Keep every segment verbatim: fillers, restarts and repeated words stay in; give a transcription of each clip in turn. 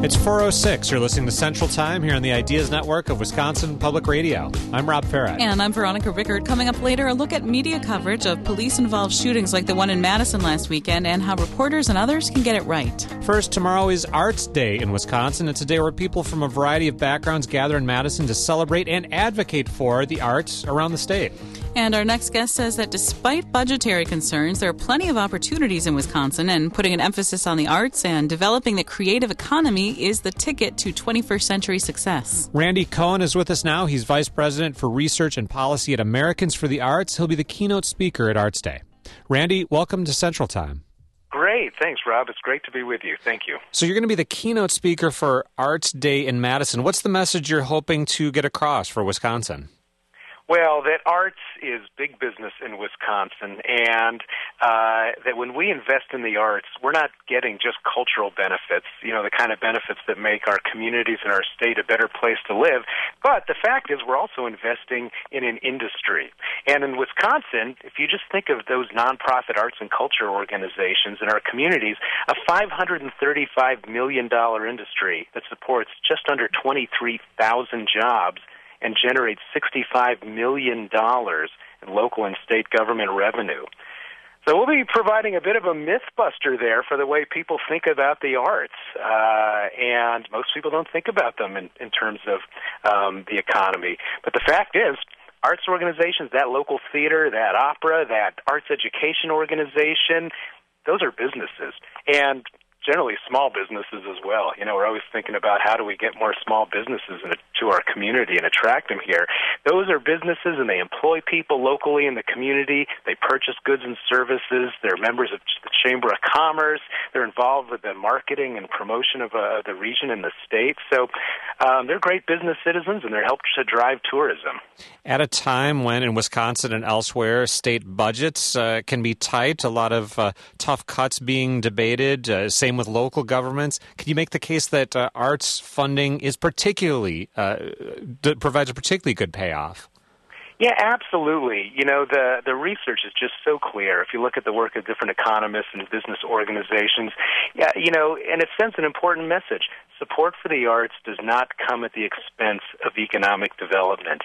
It's four oh six. You're listening to Central Time here on the Ideas Network of Wisconsin Public Radio. I'm Rob Farrett. And I'm Veronica Rickard. Coming up later, a look at media coverage of police-involved shootings like the one in Madison last weekend and how reporters and others can get it right. First, tomorrow is Arts Day in Wisconsin. It's a day where people from a variety of backgrounds gather in Madison to celebrate and advocate for the arts around the state. And our next guest says that despite budgetary concerns, there are plenty of opportunities in Wisconsin, and putting an emphasis on the arts and developing the creative economy is the ticket to twenty-first century success. Randy Cohen is with us now. He's Vice President for Research and Policy at Americans for the Arts. He'll be the keynote speaker at Arts Day. Randy, welcome to Central Time. Great. Thanks, Rob. It's great to be with you. Thank you. So you're going to be the keynote speaker for Arts Day in Madison. What's the message you're hoping to get across for Wisconsin? Well, that arts is big business in Wisconsin, and uh, that when we invest in the arts, we're not getting just cultural benefits, you know, the kind of benefits that make our communities and our state a better place to live. But the fact is we're also investing in an industry. And in Wisconsin, if you just think of those nonprofit arts and culture organizations in our communities, a five hundred thirty-five million dollars industry that supports just under twenty-three thousand jobs and generates sixty-five million dollars in local and state government revenue. So we'll be providing a bit of a myth buster there for the way people think about the arts. Uh, and most people don't think about them in, in terms of um, the economy. But the fact is, arts organizations, that local theater, that opera, that arts education organization, those are businesses. And generally small businesses as well. You know, we're always thinking about how do we get more small businesses into our community and attract them here. Those are businesses, and they employ people locally in the community. They purchase goods and services. They're members of the Chamber of Commerce. They're involved with the marketing and promotion of uh, the region and the state. So um, they're great business citizens, and they're helping to drive tourism. At a time when in Wisconsin and elsewhere, state budgets uh, can be tight, a lot of uh, tough cuts being debated, uh, same with local governments. Can you make the case that uh, arts funding is particularly uh, d- provides a particularly good payoff? Yeah, absolutely. You know, the the research is just so clear. If you look at the work of different economists and business organizations, yeah, you know, and it sends an important message. Support for the arts does not come at the expense of economic development.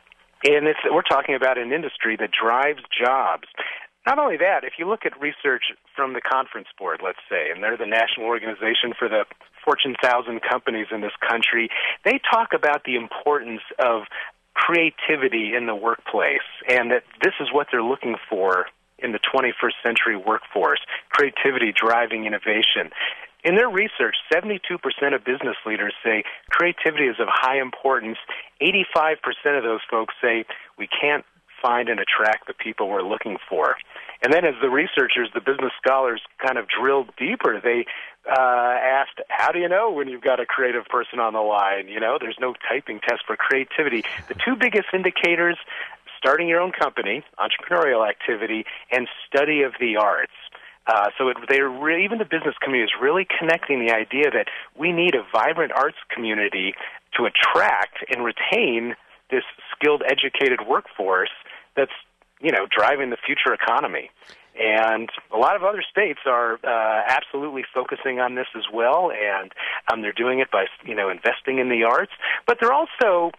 And it's, we're talking about an industry that drives jobs. Not only that, if you look at research from the Conference Board, let's say, and they're the national organization for the Fortune one thousand companies in this country, they talk about the importance of creativity in the workplace, and that this is what they're looking for in the twenty-first century workforce, creativity driving innovation. In their research, seventy-two percent of business leaders say creativity is of high importance. eighty-five percent of those folks say we can't find and attract the people we're looking for. And then as the researchers, the business scholars kind of drilled deeper, they uh, asked, how do you know when you've got a creative person on the line? You know, there's no typing test for creativity. The two biggest indicators, starting your own company, entrepreneurial activity, and study of the arts. Uh, so it, they're re- even the business community is really connecting the idea that we need a vibrant arts community to attract and retain this skilled, educated workforce that's, you know, driving the future economy. And a lot of other states are uh, absolutely focusing on this as well, and um, they're doing it by, you know, investing in the arts. But they're also,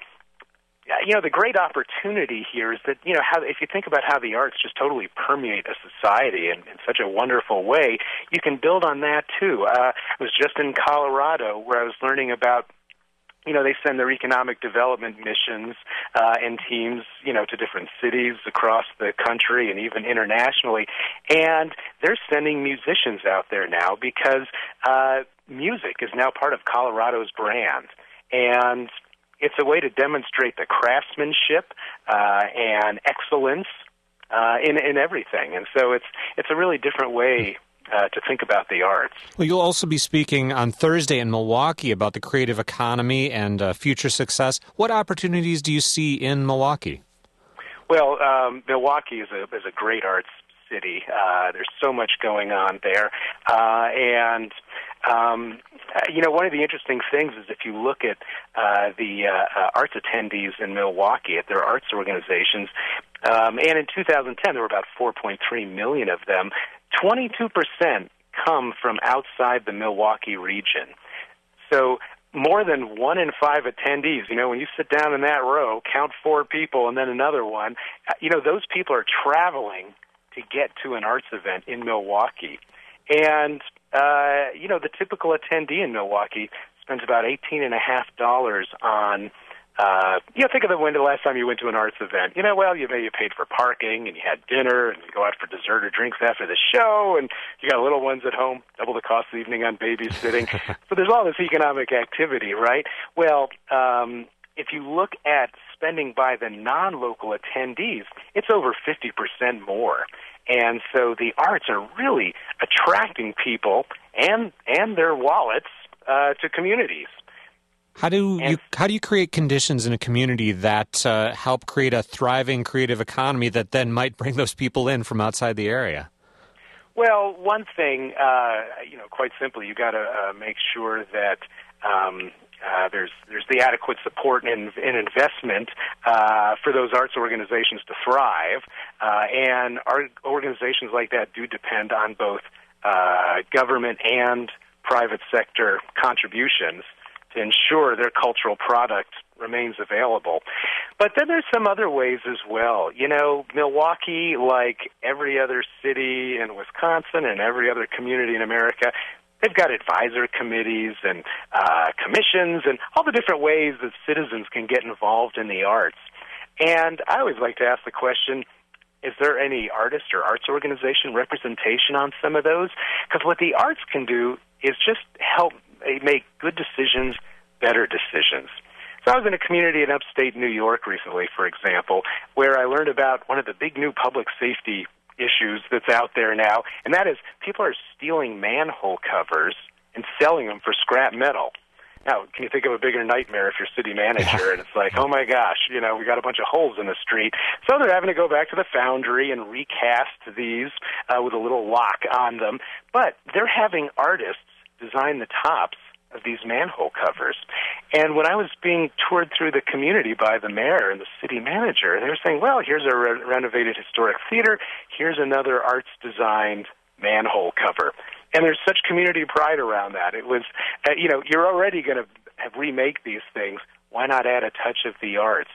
you know, the great opportunity here is that, you know, how if you think about how the arts just totally permeate a society in, in such a wonderful way, you can build on that too. Uh, I was just in Colorado where I was learning about, you know, they send their economic development missions uh, and teams, you know, to different cities across the country and even internationally. And they're sending musicians out there now because uh, music is now part of Colorado's brand. And it's a way to demonstrate the craftsmanship uh, and excellence uh, in in everything. And so it's it's a really different way Uh, to think about the arts. Well, you'll also be speaking on Thursday in Milwaukee about the creative economy and uh, future success. What opportunities do you see in Milwaukee? Well, um, Milwaukee is a is a great arts city. Uh, there's so much going on there, uh, and um, you know, one of the interesting things is if you look at uh, the uh, uh, arts attendees in Milwaukee at their arts organizations, um, and in two thousand ten there were about four point three million of them. twenty-two percent come from outside the Milwaukee region. So more than one in five attendees, you know, when you sit down in that row, count four people and then another one, you know, those people are traveling to get to an arts event in Milwaukee. And, uh, you know, the typical attendee in Milwaukee spends about eighteen and a half dollars on, uh, you know, think of the when the last time you went to an arts event. You know, well, you may you paid for parking and you had dinner and you go out for dessert or drinks after the show and you got little ones at home, double the cost of the evening on babysitting. So there's all this economic activity, right? Well, um, if you look at spending by the non-local attendees, it's over fifty percent more. And so the arts are really attracting people and and their wallets uh, to communities. How do and, you how do you create conditions in a community that uh, help create a thriving creative economy that then might bring those people in from outside the area? Well, one thing, uh, you know, quite simply, you got to uh, make sure that um, uh, there's there's the adequate support and, and investment uh, for those arts organizations to thrive, uh, and our organizations like that do depend on both uh, government and private sector contributions to ensure their cultural product remains available. But then there's some other ways as well. You know, Milwaukee, like every other city in Wisconsin and every other community in America, they've got advisor committees and uh, commissions and all the different ways that citizens can get involved in the arts. And I always like to ask the question, is there any artist or arts organization representation on some of those? Because what the arts can do is just help make good decisions better decisions. So I was in a community in upstate New York recently, for example, where I learned about one of the big new public safety issues that's out there now, and that is people are stealing manhole covers and selling them for scrap metal. Now, can you think of a bigger nightmare if you're city manager and it's like, oh my gosh, you know, we got a bunch of holes in the street. So they're having to go back to the foundry and recast these uh, with a little lock on them. But they're having artists design the tops of these manhole covers. And when I was being toured through the community by the mayor and the city manager, they were saying, well, here's a re- renovated historic theater, here's another arts-designed manhole cover. And there's such community pride around that. It was, uh, you know, you're already going to remake these things. Why not add a touch of the arts?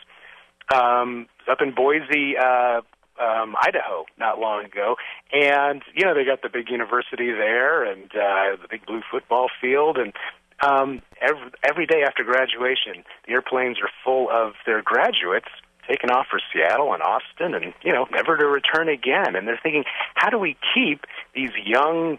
Um, up in Boise, uh, um, Idaho, not long ago, and, you know, they got the big university there and uh, the big blue football field, and um, every, every day after graduation, the airplanes are full of their graduates taking off for Seattle and Austin and, you know, never to return again. And they're thinking, how do we keep these young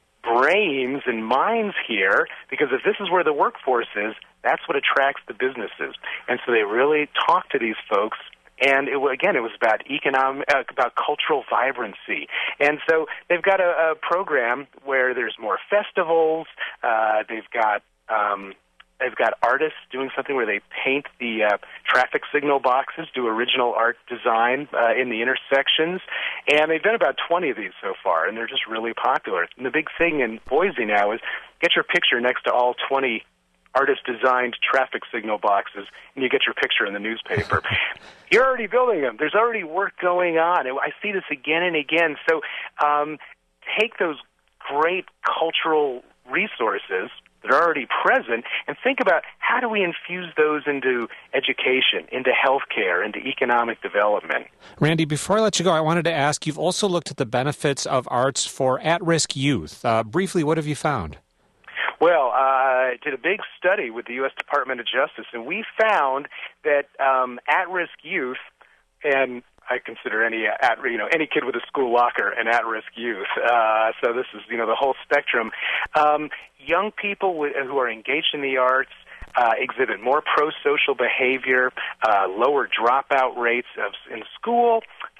brains and minds here, because if this is where the workforce is, that's what attracts the businesses. And so they really talk to these folks, and it, again, it was about economic, uh, about cultural vibrancy. And so they've got a, a program where there's more festivals. Uh, they've got um, they've got artists doing something where they paint the uh, traffic signal boxes, do original art design uh, in the intersections. And they've done about twenty of these so far, and they're just really popular. And the big thing in Boise now is get your picture next to all twenty artist-designed traffic signal boxes, and you get your picture in the newspaper. You're already building them. There's already work going on. I see this again and again. So um, take those great cultural resources that are already present and think about how do we infuse those into education, into healthcare, into economic development. Randy, before I let you go, I wanted to ask, you've also looked at the benefits of arts for at-risk youth. Uh, briefly, what have you found? Well, uh, I did a big study with the U S Department of Justice, and we found that um, at-risk youth, and I consider any at you know any kid with a school locker an at-risk youth. Uh, so this is you know the whole spectrum. Um, young people w- who are engaged in the arts uh, exhibit more pro-social behavior, uh, lower dropout rates of, in school.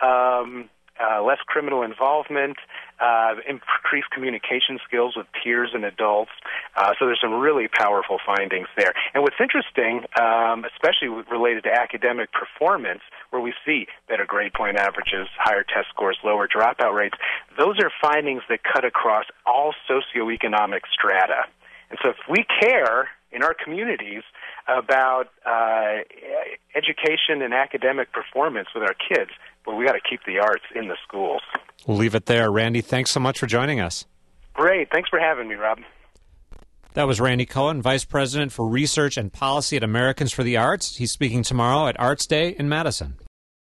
Um, Uh, less criminal involvement, uh, increased communication skills with peers and adults. Uh, so there's some really powerful findings there. And what's interesting, um, especially related to academic performance, where we see better grade point averages, higher test scores, lower dropout rates, those are findings that cut across all socioeconomic strata. And so if we care in our communities about uh, education and academic performance with our kids, well, we got to keep the arts in the schools. We'll leave it there. Randy, thanks so much for joining us. Great. Thanks for having me, Rob. That was Randy Cohen, Vice President for Research and Policy at Americans for the Arts. He's speaking tomorrow at Arts Day in Madison.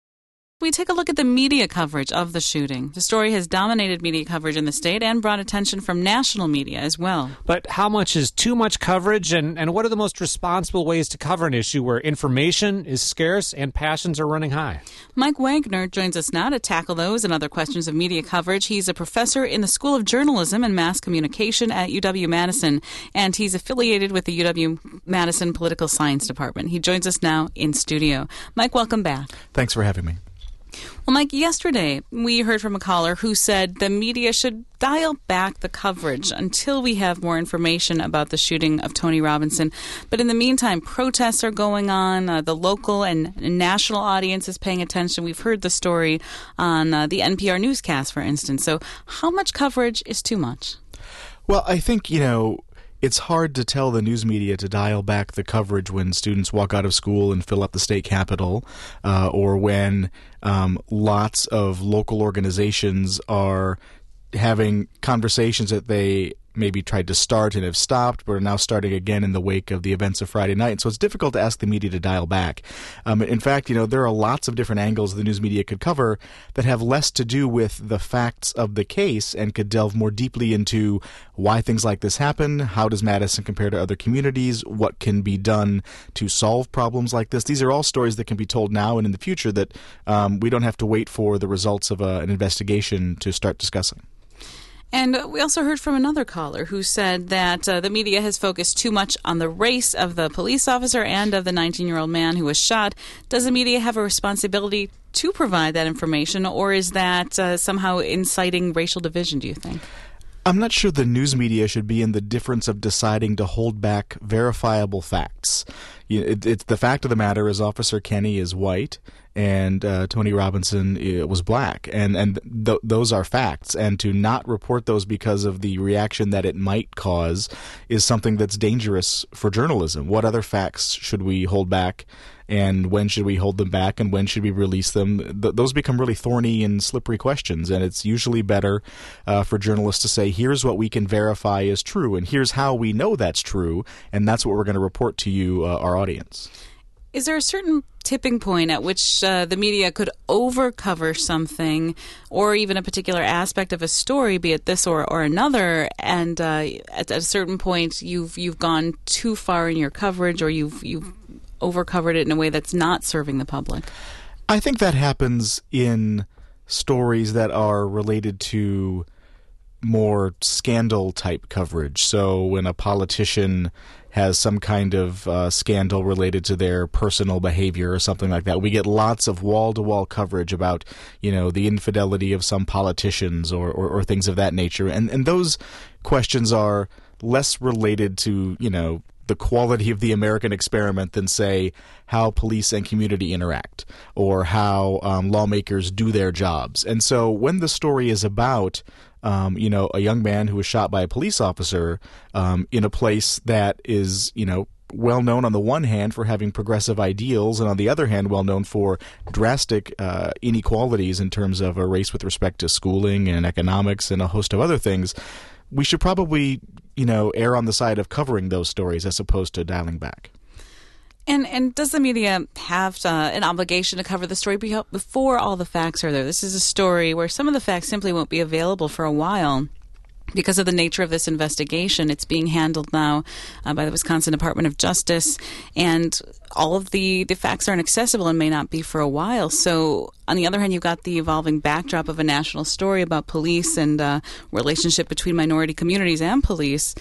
We take a look at the media coverage of the shooting. The story has dominated media coverage in the state and brought attention from national media as well. But how much is too much coverage, and, and what are the most responsible ways to cover an issue where information is scarce and passions are running high? Mike Wagner joins us now to tackle those and other questions of media coverage. He's a professor in the School of Journalism and Mass Communication at U W-Madison, and he's affiliated with the U W-Madison Political Science Department. He joins us now in studio. Mike, welcome back. Thanks for having me. Well, Mike, yesterday we heard from a caller who said the media should dial back the coverage until we have more information about the shooting of Tony Robinson. But in the meantime, protests are going on. Uh, the local and national audience is paying attention. We've heard the story on uh, the N P R newscast, for instance. So how much coverage is too much? Well, I think, you know, it's hard to tell the news media to dial back the coverage when students walk out of school and fill up the state capitol, uh, or when um, lots of local organizations are having conversations that they maybe tried to start and have stopped, but are now starting again in the wake of the events of Friday night. And so it's difficult to ask the media to dial back. Um, in fact, you know, there are lots of different angles the news media could cover that have less to do with the facts of the case and could delve more deeply into why things like this happen, how does Madison compare to other communities, what can be done to solve problems like this. These are all stories that can be told now and in the future that um, we don't have to wait for the results of a, an investigation to start discussing. And we also heard from another caller who said that uh, the media has focused too much on the race of the police officer and of the nineteen-year-old man who was shot. Does the media have a responsibility to provide that information, or is that uh, somehow inciting racial division, do you think? I'm not sure the news media should be in the difference of deciding to hold back verifiable facts. You know, it, it's the fact of the matter is Officer Kenny is white and uh, Tony Robinson uh, was black, and and th- those are facts. And to not report those because of the reaction that it might cause is something that's dangerous for journalism. What other facts should we hold back? And when should we hold them back, and when should we release them? Th- those become really thorny and slippery questions, and it's usually better uh, for journalists to say, here's what we can verify is true, and here's how we know that's true, and that's what we're going to report to you, uh, our audience. Is there a certain tipping point at which uh, the media could overcover something, or even a particular aspect of a story, be it this or, or another, and uh, at, at a certain point you've you've gone too far in your coverage, or you've you've overcovered it in a way that's not serving the public? I think that happens in stories that are related to more scandal-type coverage. So when a politician has some kind of uh, scandal related to their personal behavior or something like that, we get lots of wall-to-wall coverage about, you know, the infidelity of some politicians or, or, or things of that nature. And, and those questions are less related to, you know, the quality of the American experiment than, say, how police and community interact or how um, lawmakers do their jobs. And so when the story is about Um, you know, a young man who was shot by a police officer um, in a place that is, you know, well known on the one hand for having progressive ideals, and on the other hand, well known for drastic uh, inequalities in terms of a race with respect to schooling and economics and a host of other things, we should probably, you know, err on the side of covering those stories as opposed to dialing back. And and does the media have uh, an obligation to cover the story before all the facts are there? This is a story where some of the facts simply won't be available for a while because of the nature of this investigation. It's being handled now uh, by the Wisconsin Department of Justice, and all of the, the facts aren't accessible and may not be for a while. So on the other hand, you've got the evolving backdrop of a national story about police and uh, relationship between minority communities and police.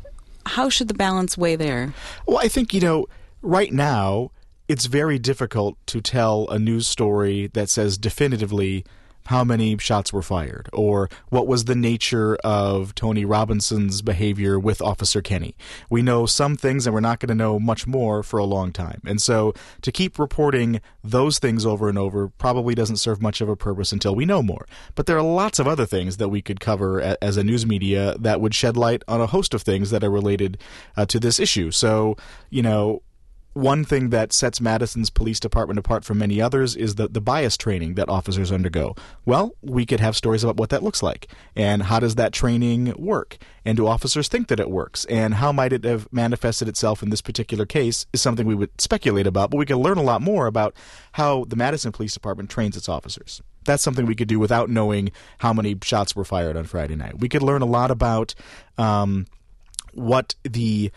How should the balance weigh there? Well, I think, you know, right now, it's very difficult to tell a news story that says definitively how many shots were fired or what was the nature of Tony Robinson's behavior with Officer Kenny. We know some things, and we're not going to know much more for a long time. And so to keep reporting those things over and over probably doesn't serve much of a purpose until we know more. But there are lots of other things that we could cover a- as a news media that would shed light on a host of things that are related uh, to this issue. So, you know, one thing that sets Madison's police department apart from many others is the, the bias training that officers undergo. Well, we could have stories about what that looks like, and how does that training work, and do officers think that it works, and how might it have manifested itself in this particular case is something we would speculate about, but we can learn a lot more about how the Madison Police Department trains its officers. That's something we could do without knowing how many shots were fired on Friday night. We could learn a lot about um, what the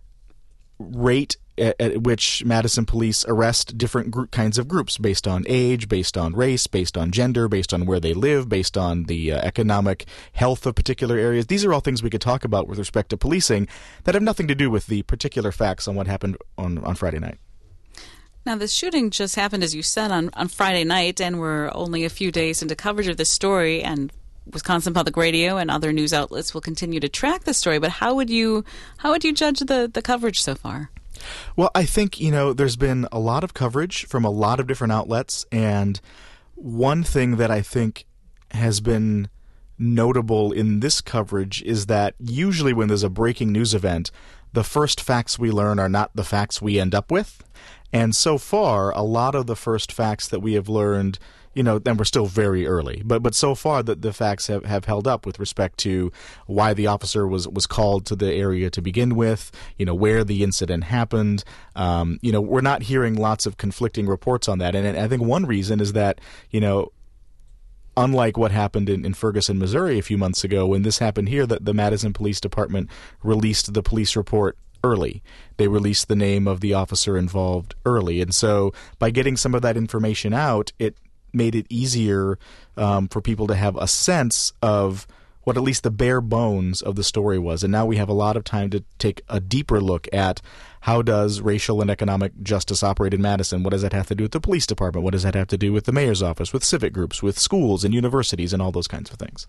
rate at, at which Madison police arrest different group, kinds of groups based on age, based on race, based on gender, based on where they live, based on the uh, economic health of particular areas. These are all things we could talk about with respect to policing that have nothing to do with the particular facts on what happened on, on Friday night. Now, this shooting just happened, as you said, on, on Friday night, and we're only a few days into coverage of this story, and Wisconsin Public Radio and other news outlets will continue to track the story. But how would you how would you judge the, the coverage so far? Well, I think, you know, there's been a lot of coverage from a lot of different outlets, and one thing that I think has been notable in this coverage is that usually when there's a breaking news event, the first facts we learn are not the facts we end up with. And so far, a lot of the first facts that we have learned, you know, and we're still very early, but but so far the, the facts have, have held up with respect to why the officer was, was called to the area to begin with, you know, where the incident happened. Um, you know, we're not hearing lots of conflicting reports on that. And I think one reason is that, you know, unlike what happened in, in Ferguson, Missouri a few months ago, when this happened here, that the Madison Police Department released the police report early. They released the name of the officer involved early. And so by getting some of that information out, it made it easier um, for people to have a sense of what at least the bare bones of the story was. And now we have a lot of time to take a deeper look at how does racial and economic justice operate in Madison? What does that have to do with the police department? What does that have to do with the mayor's office, with civic groups, with schools and universities and all those kinds of things?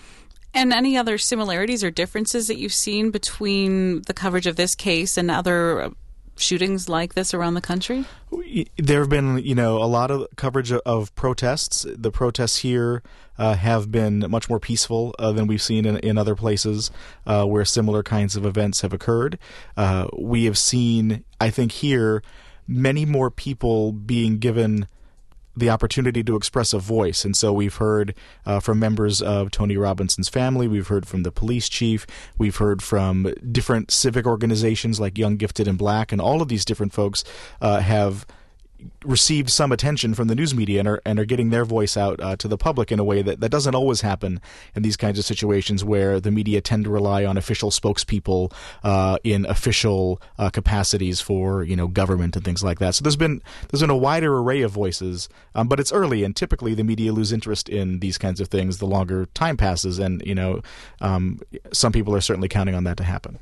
And any other similarities or differences that you've seen between the coverage of this case and other shootings like this around the country? There have been, you know, a lot of coverage of protests. The protests here uh, have been much more peaceful uh, than we've seen in, in other places uh, where similar kinds of events have occurred. Uh, we have seen, I think here, many more people being given the opportunity to express a voice. And so we've heard uh, from members of Tony Robinson's family, we've heard from the police chief, we've heard from different civic organizations like Young, Gifted, and Black, and all of these different folks uh, have received some attention from the news media and are, and are getting their voice out uh, to the public in a way that, that doesn't always happen in these kinds of situations where the media tend to rely on official spokespeople uh, in official uh, capacities for, you know, government and things like that. So there's been there's been a wider array of voices, um, but it's early, and typically the media lose interest in these kinds of things the longer time passes, and, you know, um, some people are certainly counting on that to happen.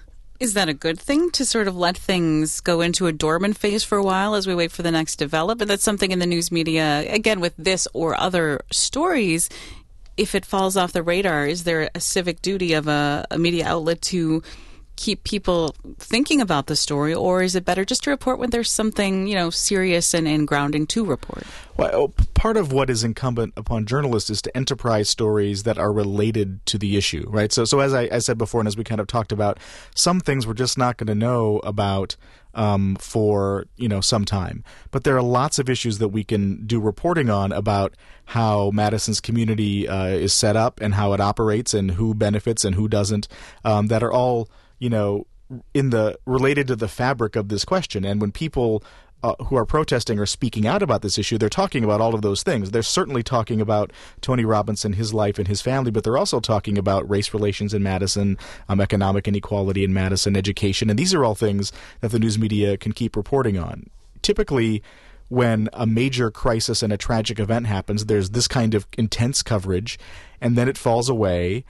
Is that a good thing, to sort of let things go into a dormant phase for a while as we wait for the next development? That's something in the news media, again, with this or other stories, if it falls off the radar, is there a civic duty of a, a media outlet to keep people thinking about the story, or is it better just to report when there's something, you know, serious and, and grounding to report? Well, part of what is incumbent upon journalists is to enterprise stories that are related to the issue, right? So, so as I, I said before, and as we kind of talked about, some things we're just not going to know about um, for, you know, some time. But there are lots of issues that we can do reporting on about how Madison's community uh, is set up and how it operates and who benefits and who doesn't, um, that are all, you know, in the related to the fabric of this question. And when people uh, who are protesting are speaking out about this issue, they're talking about all of those things. They're certainly talking about Tony Robinson, his life and his family, but they're also talking about race relations in Madison, um, economic inequality in Madison, education. And these are all things that the news media can keep reporting on. Typically, when a major crisis and a tragic event happens, there's this kind of intense coverage, and then it falls away.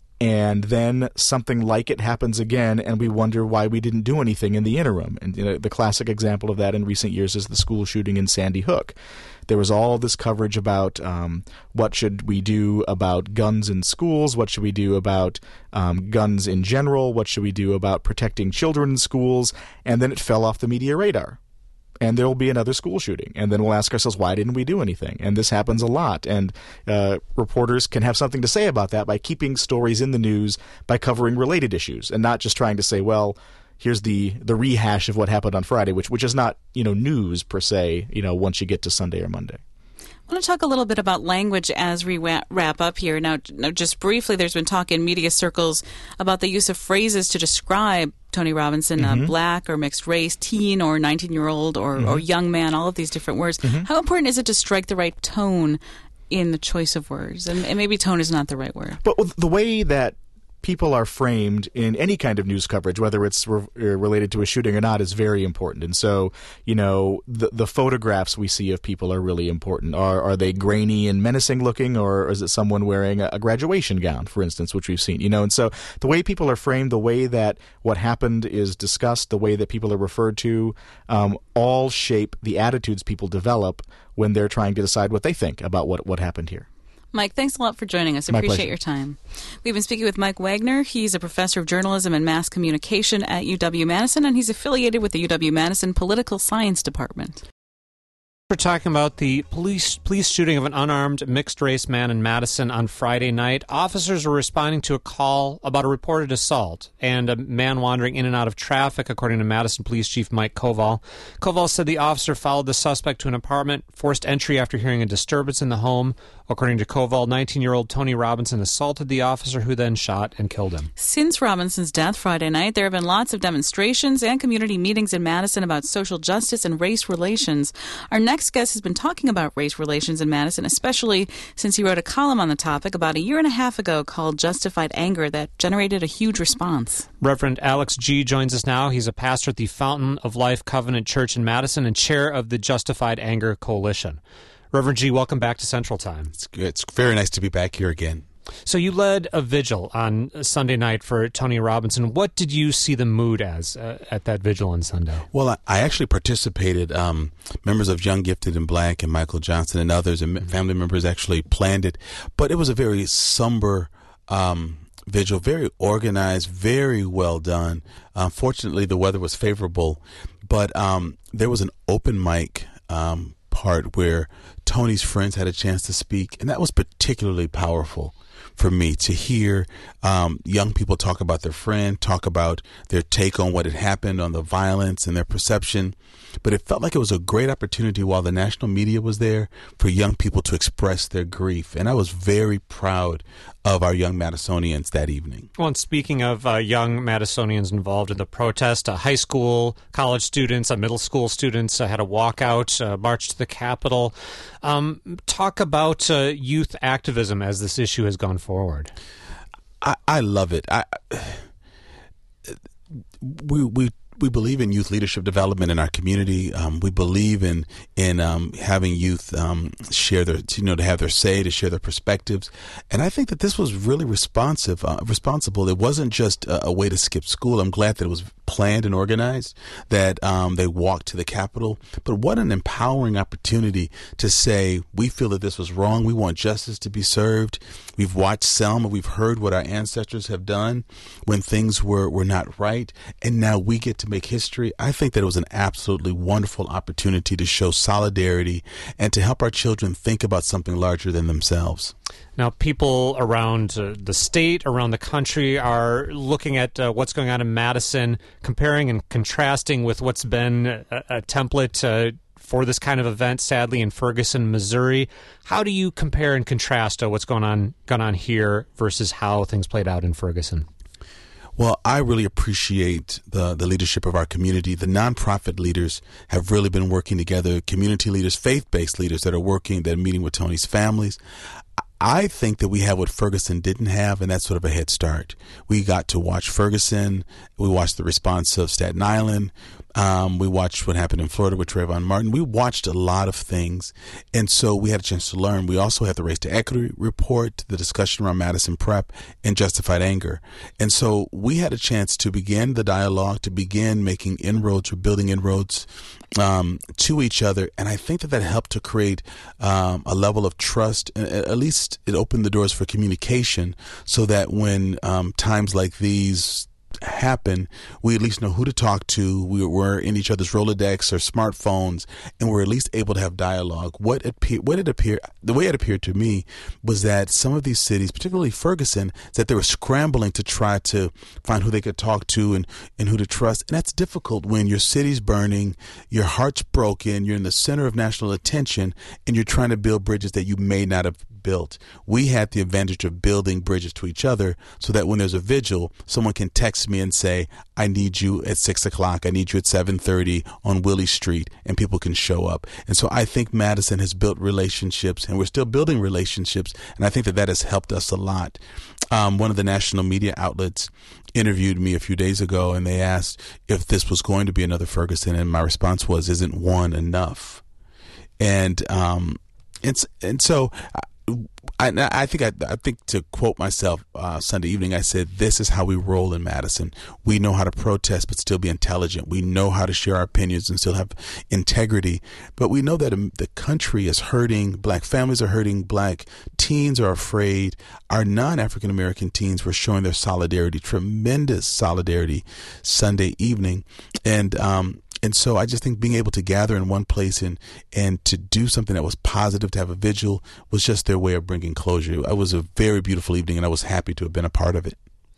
And then something like it happens again, and we wonder why we didn't do anything in the interim. And you know, the classic example of that in recent years is the school shooting in Sandy Hook. There was all this coverage about um, what should we do about guns in schools, what should we do about um, guns in general, what should we do about protecting children in schools, and then it fell off the media radar. And there will be another school shooting. And then we'll ask ourselves, why didn't we do anything? And this happens a lot. And uh, reporters can have something to say about that by keeping stories in the news, by covering related issues, and not just trying to say, well, here's the the rehash of what happened on Friday, which which is not, you know, news per se, you know, once you get to Sunday or Monday. I want to talk a little bit about language as we wrap up here. Now, now, just briefly, there's been talk in media circles about the use of phrases to describe Tony Robinson, mm-hmm. uh, black or mixed race, teen or nineteen-year-old or, mm-hmm. or young man, all of these different words. Mm-hmm. How important is it to strike the right tone in the choice of words? And, and maybe tone is not the right word. But the way that people are framed in any kind of news coverage, whether it's re- related to a shooting or not, is very important. And so, you know, the the photographs we see of people are really important. Are are they grainy and menacing looking, or is it someone wearing a, a graduation gown, for instance, which we've seen? You know, and so the way people are framed, the way that what happened is discussed, the way that people are referred to, um, all shape the attitudes people develop when they're trying to decide what they think about what, what happened here. Mike, thanks a lot for joining us. I appreciate your time. We've been speaking with Mike Wagner. He's a professor of journalism and mass communication at U W-Madison, and he's affiliated with the U W-Madison Political Science Department. We're talking about the police police shooting of an unarmed mixed-race man in Madison on Friday night. Officers were responding to a call about a reported assault and a man wandering in and out of traffic, according to Madison Police Chief Mike Koval. Koval said the officer followed the suspect to an apartment, forced entry after hearing a disturbance in the home. According to Koval, nineteen-year-old Tony Robinson assaulted the officer, who then shot and killed him. Since Robinson's death Friday night, there have been lots of demonstrations and community meetings in Madison about social justice and race relations. Our next guest has been talking about race relations in Madison, especially since he wrote a column on the topic about a year and a half ago called Justified Anger that generated a huge response. Reverend Alex G. joins us now. He's a pastor at the Fountain of Life Covenant Church in Madison and chair of the Justified Anger Coalition. Reverend G., welcome back to Central Time. It's, it's very nice to be back here again. So you led a vigil on Sunday night for Tony Robinson. What did you see the mood as uh, at that vigil on Sunday? Well, I, I actually participated. Um, members of Young, Gifted, and Black and Michael Johnson and others and family members actually planned it. But it was a very somber um, vigil, very organized, very well done. Uh, fortunately, the weather was favorable. But um, there was an open mic um part where Tony's friends had a chance to speak, and that was particularly powerful for me to hear um, young people talk about their friend, talk about their take on what had happened, on the violence and their perception. But it felt like it was a great opportunity while the national media was there for young people to express their grief. And I was very proud of our young Madisonians that evening. Well, and speaking of uh, young Madisonians involved in the protest, uh, high school, college students, uh, middle school students uh, had a walkout, uh, march to the Capitol. Um, talk about uh, youth activism as this issue has gone forward. I, I love it. I, we we. We believe in youth leadership development in our community. Um, we believe in in um, having youth um, share their, you know, to have their say, to share their perspectives. And I think that this was really responsive, uh, responsible. It wasn't just a, a way to skip school. I'm glad that it was planned and organized, that um, they walked to the Capitol. But what an empowering opportunity to say, we feel that this was wrong. We want justice to be served. We've watched Selma. We've heard what our ancestors have done when things were, were not right. And now we get to make history. I think that it was an absolutely wonderful opportunity to show solidarity and to help our children think about something larger than themselves. Now, people around uh, the state, around the country, are looking at uh, what's going on in Madison, comparing and contrasting with what's been a, a template uh, for this kind of event, sadly, in Ferguson, Missouri. How do you compare and contrast uh, what's going on, going on here versus how things played out in Ferguson? Well, I really appreciate the, the leadership of our community. The nonprofit leaders have really been working together, community leaders, faith-based leaders that are working, that are meeting with Tony's families. I think that we have what Ferguson didn't have, and that's sort of a head start. We got to watch Ferguson. We watched the response of Staten Island. Um, we watched what happened in Florida with Trayvon Martin. We watched a lot of things, and so we had a chance to learn. We also had the Race to Equity report, the discussion around Madison Prep, and Justified Anger. And so we had a chance to begin the dialogue, to begin making inroads or building inroads um, to each other. And I think that that helped to create um, a level of trust. At least it opened the doors for communication so that when um, times like these happen, we at least know who to talk to. We were in each other's Rolodex or smartphones, and we're at least able to have dialogue. What it, what it appeared, the way it appeared to me was that some of these cities, particularly Ferguson, that they were scrambling to try to find who they could talk to and, and who to trust. And that's difficult when your city's burning, your heart's broken, you're in the center of national attention, and you're trying to build bridges that you may not have built. We had the advantage of building bridges to each other so that when there's a vigil, someone can text me and say, I need you at six o'clock. I need you at seven thirty on Willie Street, and people can show up. And so I think Madison has built relationships, and we're still building relationships. And I think that that has helped us a lot. Um, one of the national media outlets interviewed me a few days ago, and they asked if this was going to be another Ferguson. And my response was, isn't one enough? And, um, and, and so I, I think I, I think to quote myself uh, Sunday evening, I said, this is how we roll in Madison. We know how to protest but still be intelligent. We know how to share our opinions and still have integrity. But we know that um, the country is hurting. Black families are hurting. Black teens are afraid. Our non-African American teens were showing their solidarity, tremendous solidarity Sunday evening. And um And so I just think being able to gather in one place and and to do something that was positive, to have a vigil, was just their way of bringing closure. It was a very beautiful evening, and I was happy to have been a part of it.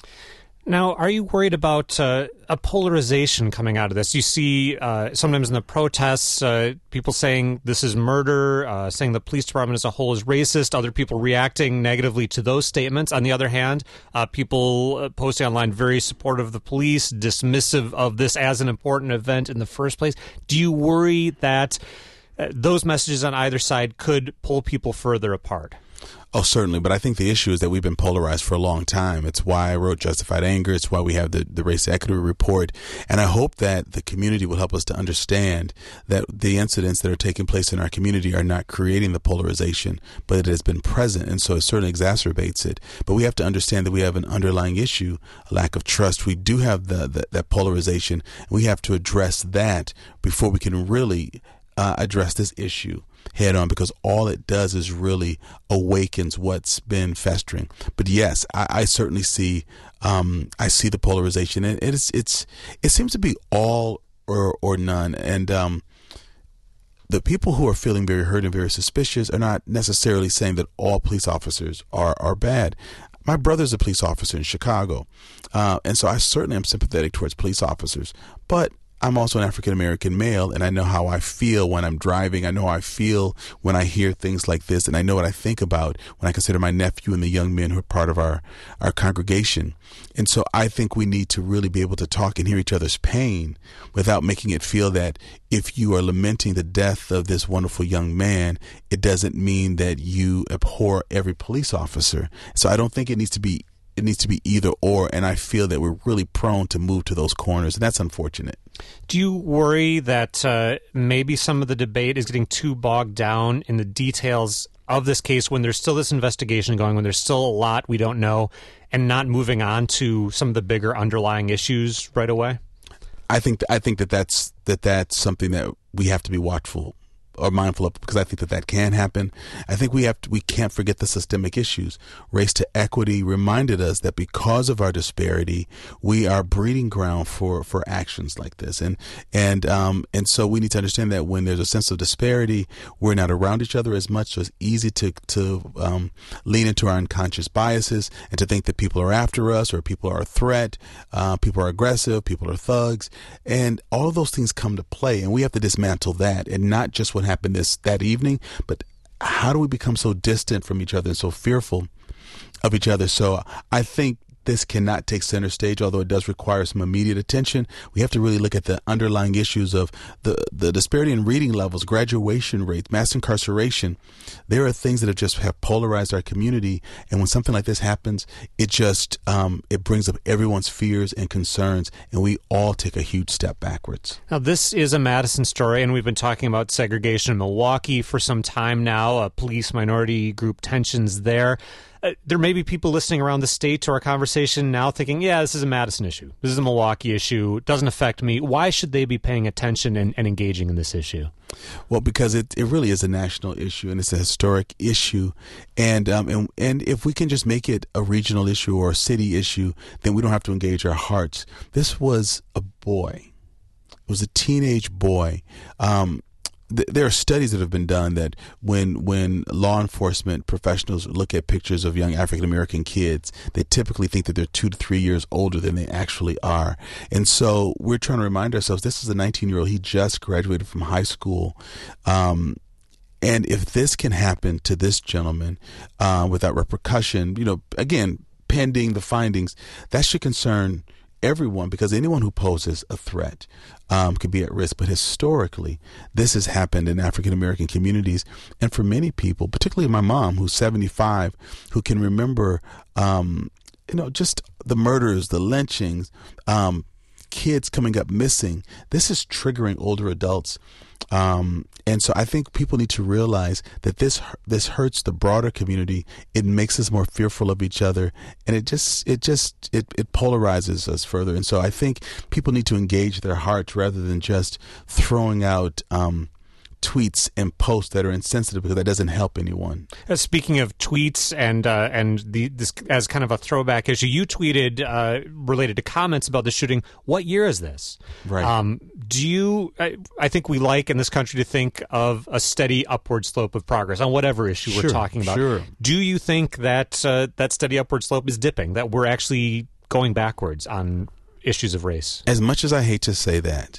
Now, are you worried about uh, a polarization coming out of this? You see uh, sometimes in the protests, uh, people saying this is murder, uh, saying the police department as a whole is racist, other people reacting negatively to those statements. On the other hand, uh, people posting online very supportive of the police, dismissive of this as an important event in the first place. Do you worry that uh, those messages on either side could pull people further apart? Oh, certainly. But I think the issue is that we've been polarized for a long time. It's why I wrote Justified Anger. It's why we have the, the Race Equity Report. And I hope that the community will help us to understand that the incidents that are taking place in our community are not creating the polarization, but it has been present. And so it certainly exacerbates it. But we have to understand that we have an underlying issue, a lack of trust. We do have the, the that polarization. We have to address that before we can really uh, address this issue head on, because all it does is really awakens what's been festering. But yes, I, I certainly see um, I see the polarization, and it's it's it seems to be all or or none. And um, the people who are feeling very hurt and very suspicious are not necessarily saying that all police officers are are bad. My brother's a police officer in Chicago, uh, and so I certainly am sympathetic towards police officers, but I'm also an African-American male, and I know how I feel when I'm driving. I know how I feel when I hear things like this, and I know what I think about when I consider my nephew and the young men who are part of our, our congregation. And so I think we need to really be able to talk and hear each other's pain without making it feel that if you are lamenting the death of this wonderful young man, it doesn't mean that you abhor every police officer. So I don't think it needs to be It needs to be either or, and I feel that we're really prone to move to those corners, and that's unfortunate. Do you worry that uh, maybe some of the debate is getting too bogged down in the details of this case when there's still this investigation going, when there's still a lot we don't know, and not moving on to some of the bigger underlying issues right away? I think I think that that's that that's something that we have to be watchful or mindful of, because I think that that can happen. I think we have to, we can't forget the systemic issues. Race to Equity reminded us that because of our disparity, we are breeding ground for, for actions like this. And, and, um, and so we need to understand that when there's a sense of disparity, we're not around each other as much. So it's easy to, to, um, lean into our unconscious biases and to think that people are after us or people are a threat. Uh, people are aggressive. People are thugs. And all of those things come to play, and we have to dismantle that, and not just what happened this that evening, but how do we become so distant from each other and so fearful of each other? So I think this cannot take center stage, although it does require some immediate attention. We have to really look at the underlying issues of the, the disparity in reading levels, graduation rates, mass incarceration. There are things that have just have polarized our community, and when something like this happens, it just um, it brings up everyone's fears and concerns, and we all take a huge step backwards. Now, this is a Madison story, and we've been talking about segregation in Milwaukee for some time now, uh, police minority group tensions there. Uh, there may be people listening around the state to our conversation now thinking, yeah, this is a Madison issue. This is a Milwaukee issue. It doesn't affect me. Why should they be paying attention and, and engaging in this issue? Well, because it, it really is a national issue, and it's a historic issue. And, um, and and if we can just make it a regional issue or a city issue, then we don't have to engage our hearts. This was a boy. It was a teenage boy. Um, th- there are studies that have been done that when when law enforcement professionals look at pictures of young African American kids, they typically think that they're two to three years older than they actually are. And so we're trying to remind ourselves, this is a nineteen-year-old. He just graduated from high school. Um, and if this can happen to this gentleman uh, without repercussion, you know, again, pending the findings, that should concern everyone, because anyone who poses a threat um, could be at risk. But historically, this has happened in African American communities, and for many people, particularly my mom, who's seventy-five, who can remember, um, you know, just the murders, the lynchings, um, kids coming up missing. This is triggering older adults. Um, and so I think people need to realize that this this hurts the broader community. It makes us more fearful of each other, and it just it just it, it polarizes us further. And so I think people need to engage their hearts rather than just throwing out um, tweets and posts that are insensitive, because that doesn't help anyone. Uh, speaking of tweets and uh, and the this as kind of a throwback issue, you tweeted uh, related to comments about the shooting. What year is this? Right. Um, do you? I, I think we like in this country to think of a steady upward slope of progress on whatever issue Sure, we're talking about. Sure. Do you think that uh, that steady upward slope is dipping? That we're actually going backwards on issues of race? As much as I hate to say that,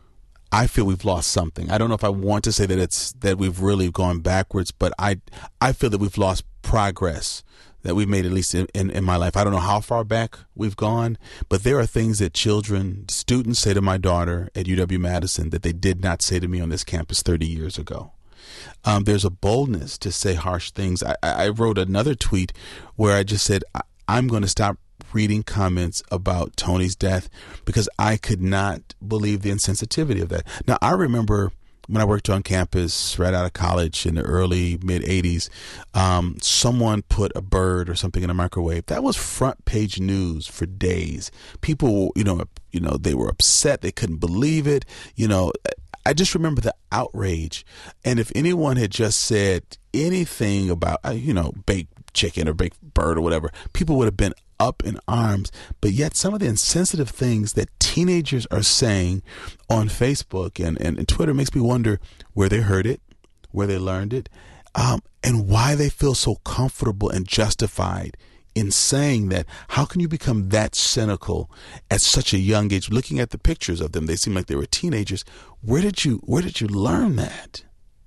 I feel we've lost something. I don't know if I want to say that it's that we've really gone backwards, but I I feel that we've lost progress that we've made, at least in, in, in my life. I don't know how far back we've gone, but there are things that children, students say to my daughter at U W-Madison that they did not say to me on this campus thirty years ago. Um, there's a boldness to say harsh things. I, I wrote another tweet where I just said, I, I'm going to stop reading comments about Tony's death because I could not believe the insensitivity of that. Now, I remember when I worked on campus right out of college in the early mid eighties, um, someone put a bird or something in a microwave. That was front page news for days. People, you know, you know, they were upset. They couldn't believe it. You know, I just remember the outrage. And if anyone had just said anything about, you know, baked chicken or baked bird or whatever, people would have been up in arms. But yet some of the insensitive things that teenagers are saying on Facebook and, and, and Twitter makes me wonder where they heard it, where they learned it, um, and why they feel so comfortable and justified in saying that. How can you become that cynical at such a young age? Looking at the pictures of them, they seem like they were teenagers. Where did you where did you learn that?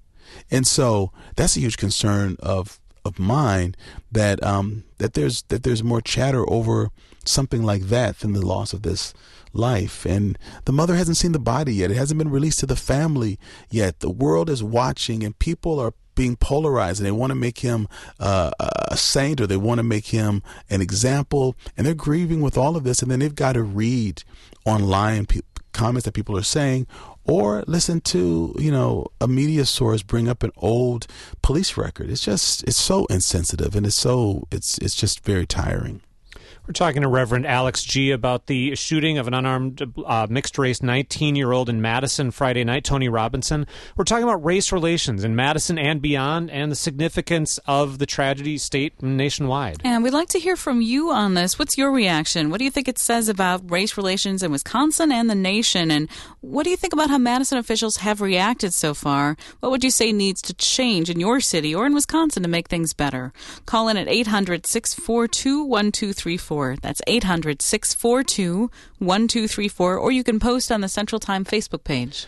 And so that's a huge concern of of mine, that um that there's that there's more chatter over something like that than the loss of this life. And the mother hasn't seen the body yet. It hasn't been released to the family yet. The world is watching, and people are being polarized, and they want to make him uh, a saint, or they want to make him an example, and they're grieving with all of this. And then they've got to read online pe- comments that people are saying, or listen to, you know, a media source bring up an old police record. It's just, it's so insensitive, and it's so, it's it's just very tiring. We're talking to Reverend Alex G. about the shooting of an unarmed uh, mixed-race nineteen-year-old in Madison Friday night, Tony Robinson. We're talking about race relations in Madison and beyond, and the significance of the tragedy state and nationwide. And we'd like to hear from you on this. What's your reaction? What do you think it says about race relations in Wisconsin and the nation? And what do you think about how Madison officials have reacted so far? What would you say needs to change in your city or in Wisconsin to make things better? Call in at eight hundred, six four two, one two three four. That's eight hundred, six four two, one two three four, or you can post on the Central Time Facebook page.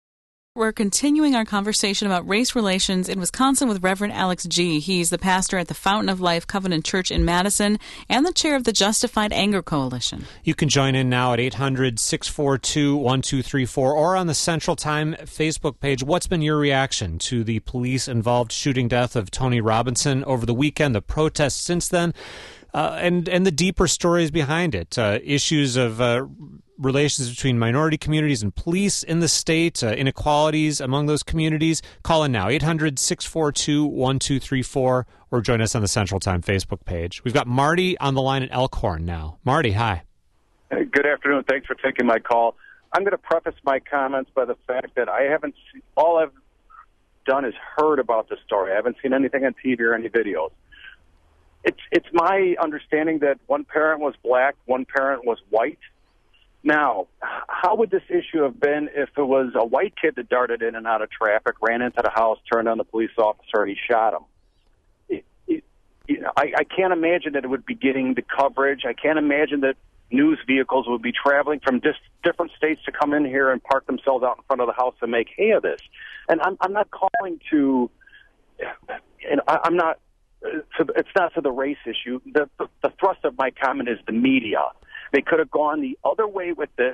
We're continuing our conversation about race relations in Wisconsin with Reverend Alex G. He's the pastor at the Fountain of Life Covenant Church in Madison and the chair of the Justified Anger Coalition. You can join in now at eight hundred, six four two, one two three four or on the Central Time Facebook page. What's been your reaction to the police-involved shooting death of Tony Robinson over the weekend, the protests since then, uh, and, and the deeper stories behind it, uh, issues of uh, relations between minority communities and police in the state, uh, inequalities among those communities? Call in now, eight hundred, six four two, one two three four, or join us on the Central Time Facebook page. We've got Marty on the line at Elkhorn now. Marty, hi. Hey, good afternoon. Thanks for taking my call. I'm going to preface my comments by the fact that I haven't seen, all I've done is heard about the story. I haven't seen anything on T V or any videos. It's it's my understanding that one parent was black, one parent was white. Now, how would this issue have been if it was a white kid that darted in and out of traffic, ran into the house, turned on the police officer, and he shot him? It, it, you know, I, I can't imagine that it would be getting the coverage. I can't imagine that news vehicles would be traveling from dis- different states to come in here and park themselves out in front of the house and make hay of this. And I'm, I'm not calling to, you know, I, I'm not, to, it's not to the race issue. The, the, the thrust of my comment is the media. They could have gone the other way with this,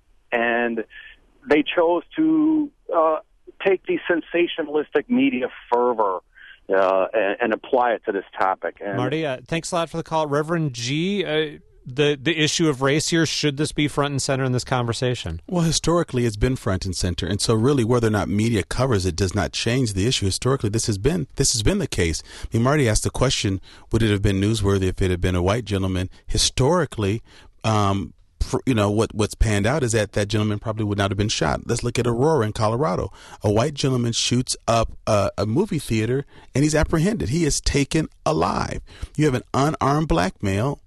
and they chose to uh, take the sensationalistic media fervor uh, and, and apply it to this topic. And Marty, uh, thanks a lot for the call. Reverend G., uh, the, the issue of race here, should this be front and center in this conversation? Well, historically, it's been front and center. And so really whether or not media covers it does not change the issue. Historically, this has been this has been the case. I mean, Marty asked the question, would it have been newsworthy if it had been a white gentleman? Historically, um, for, you know, what what's panned out is that that gentleman probably would not have been shot. Let's look at Aurora in Colorado. A white gentleman shoots up a, a movie theater, and he's apprehended. He is taken alive. You have an unarmed black male,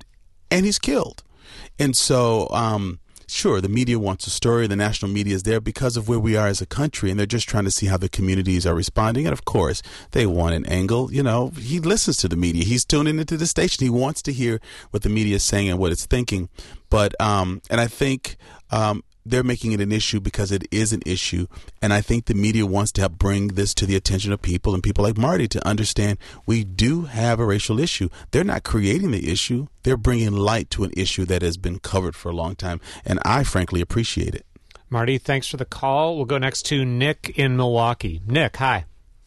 and he's killed. And so, um, sure, the media wants a story. The national media is there because of where we are as a country, and they're just trying to see how the communities are responding. And, of course, they want an angle. You know, he listens to the media. He's tuning into the station. He wants to hear what the media is saying and what it's thinking. But, um, and I think um, they're making it an issue because it is an issue. And I think the media wants to help bring this to the attention of people and people like Marty to understand we do have a racial issue. They're not creating the issue. They're bringing light to an issue that has been covered for a long time. And I, frankly, appreciate it. Marty, thanks for the call. We'll go next to Nick in Milwaukee. Nick, hi.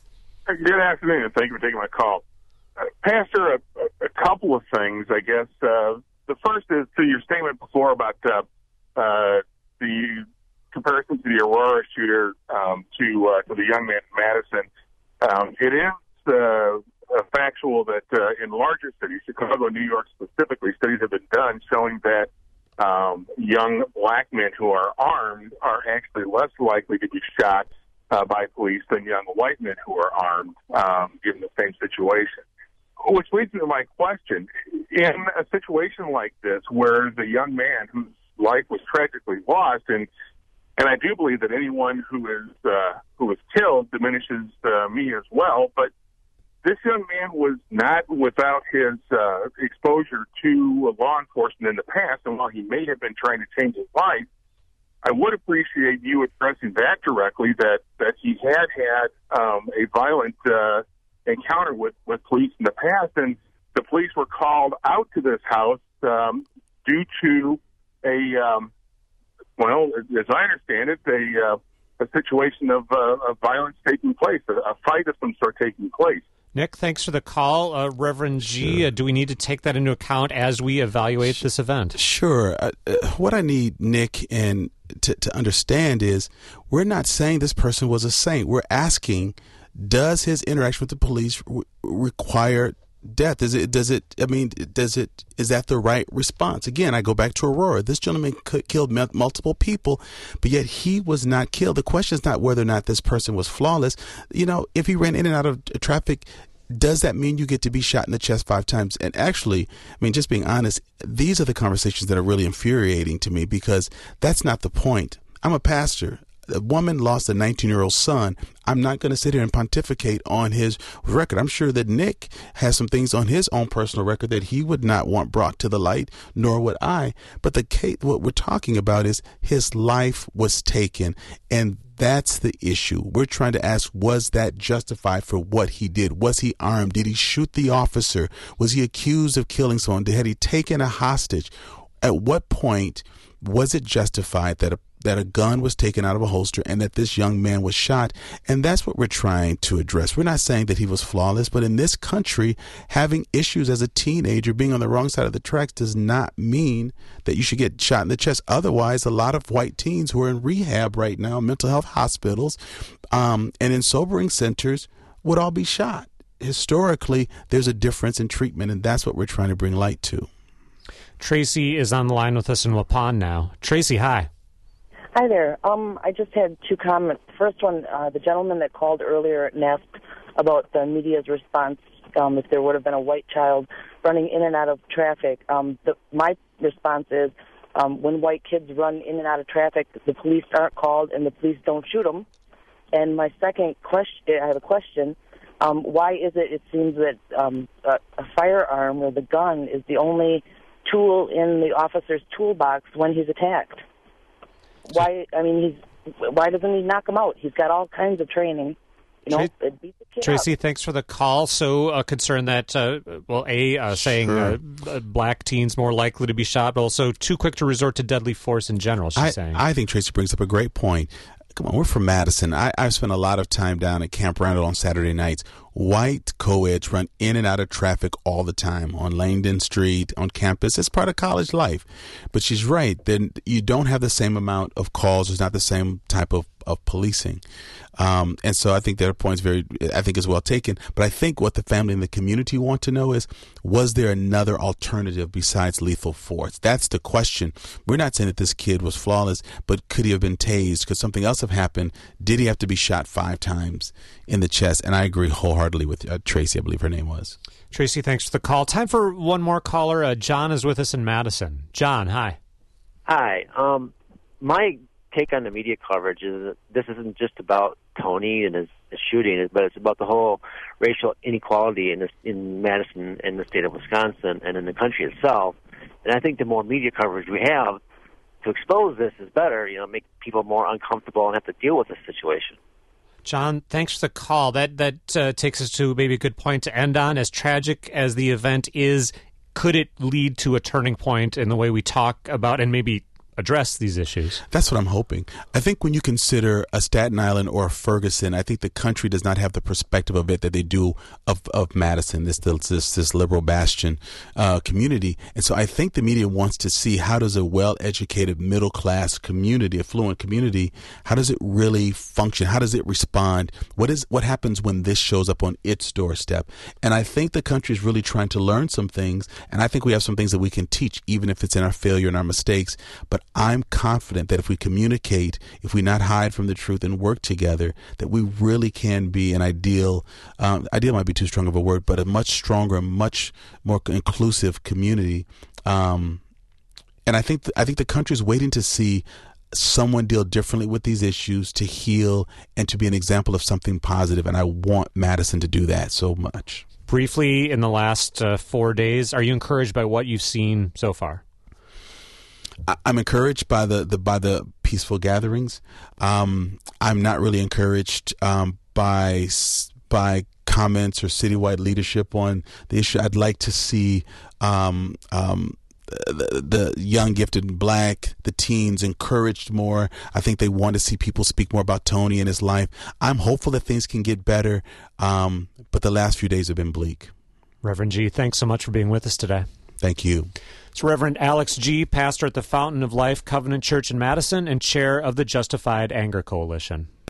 Good afternoon, and thank you for taking my call. Uh, Pastor, a, a couple of things, I guess. Uh, the first is to your statement before about uh, uh, the comparison to the Aurora shooter um, to uh, to the young man in Madison. Um, it is uh, a factual that uh, in larger cities, Chicago, New York specifically, studies have been done showing that um, young black men who are armed are actually less likely to be shot uh, by police than young white men who are armed, um, given the same situation. Which leads me to my question. In a situation like this where the young man whose life was tragically lost, and and I do believe that anyone who is uh, who is killed diminishes uh, me as well. But this young man was not without his uh, exposure to law enforcement in the past, and while he may have been trying to change his life, I would appreciate you addressing that directly. That that he had had um, a violent uh, encounter with with police in the past, and the police were called out to this house um, due to a, um, well, as I understand it, a, uh, a situation of, uh, of violence taking place, a, a fight of some sort taking place. Nick, thanks for the call. Uh, Reverend G, sure. uh, do we need to take that into account as we evaluate this event? Sure. Uh, uh, what I need Nick and to, to understand is we're not saying this person was a saint. We're asking, does his interaction with the police re- require death? Is it, does it, I mean, does it, is that the right response? Again, I go back to Aurora. This gentleman c- killed m- multiple people, but yet he was not killed. The question is not whether or not this person was flawless. You know, if he ran in and out of traffic, does that mean you get to be shot in the chest five times? And actually, I mean, just being honest, these are the conversations that are really infuriating to me because that's not the point. I'm a pastor. A woman lost a nineteen-year-old son. I'm not going to sit here and pontificate on his record. I'm sure that Nick has some things on his own personal record that he would not want brought to the light, nor would I. But the case, what we're talking about is his life was taken, and that's the issue. We're trying to ask, was that justified for what he did? Was he armed? Did he shoot the officer? Was he accused of killing someone? Had he taken a hostage? At what point was it justified that a that a gun was taken out of a holster and that this young man was shot? And that's what we're trying to address. We're not saying that he was flawless, but in this country, having issues as a teenager, being on the wrong side of the tracks does not mean that you should get shot in the chest. Otherwise, a lot of white teens who are in rehab right now, mental health hospitals, um, and in sobering centers would all be shot. Historically, there's a difference in treatment, and that's what we're trying to bring light to. Tracy is on the line with us in Waupun now. Tracy, hi. Hi there. Um, I just had two comments. First one, uh, the gentleman that called earlier and asked about the media's response, um, if there would have been a white child running in and out of traffic. Um, the, my response is, um, when white kids run in and out of traffic, the police aren't called and the police don't shoot them. And my second question, I have a question. Um, why is it, it seems that um, a, a firearm or the gun is the only tool in the officer's toolbox when he's attacked? Why, I mean, he's, why doesn't he knock him out? He's got all kinds of training. You know, Tra- beat the kid Tracy, up. thanks for the call. So uh, concerned that, uh, well, A, uh, saying Sure. uh, black teens more likely to be shot, but also too quick to resort to deadly force in general, she's I, saying. I think Tracy brings up a great point. Come on, we're from Madison. I, I've spent a lot of time down at Camp Randall on Saturday nights. White co-eds run in and out of traffic all the time on Langdon Street, on campus. It's part of college life. But she's right. Then you don't have the same amount of calls. There's not the same type of, of policing. Um, and so I think their point's very, I think is well taken. But I think what the family and the community want to know is, was there another alternative besides lethal force? That's the question. We're not saying that this kid was flawless, but could he have been tased? Could something else have happened? Did he have to be shot five times in the chest? And I agree wholeheartedly with uh, Tracy, I believe her name was. Tracy, thanks for the call. Time for one more caller. Uh, John is with us in Madison. John, hi. Hi. Um, my take on the media coverage is that this isn't just about Tony and his, his shooting, but it's about the whole racial inequality in, this, in Madison and the state of Wisconsin and in the country itself. And I think the more media coverage we have to expose this is better, you know, make people more uncomfortable and have to deal with this situation. John, thanks for the call. That that uh, takes us to maybe a good point to end on. As tragic as the event is, could it lead to a turning point in the way we talk about and maybe address these issues? That's what I'm hoping. I think when you consider a Staten Island or a Ferguson, I think the country does not have the perspective of it that they do of, of Madison, this, this this liberal bastion uh, community. And so I think the media wants to see, how does a well-educated middle-class community, affluent community, how does it really function? How does it respond? What is what happens when this shows up on its doorstep? And I think the country is really trying to learn some things, and I think we have some things that we can teach, even if it's in our failure and our mistakes. But I'm confident that if we communicate, if we not hide from the truth and work together, that we really can be an ideal, um, ideal might be too strong of a word, but a much stronger, much more inclusive community. Um, and I think th- I think the country is waiting to see someone deal differently with these issues, to heal and to be an example of something positive. And I want Madison to do that so much. Briefly, in the last uh, four days, are you encouraged by what you've seen so far? I'm encouraged by the, the by the peaceful gatherings. Um, I'm not really encouraged um, by by comments or citywide leadership on the issue. I'd like to see um, um, the, the young, gifted black, the teens encouraged more. I think they want to see people speak more about Tony and his life. I'm hopeful that things can get better, um, but the last few days have been bleak. Reverend G, thanks so much for being with us today. Thank you. It's Reverend Alex G., pastor at the Fountain of Life Covenant Church in Madison and chair of the Justified Anger Coalition.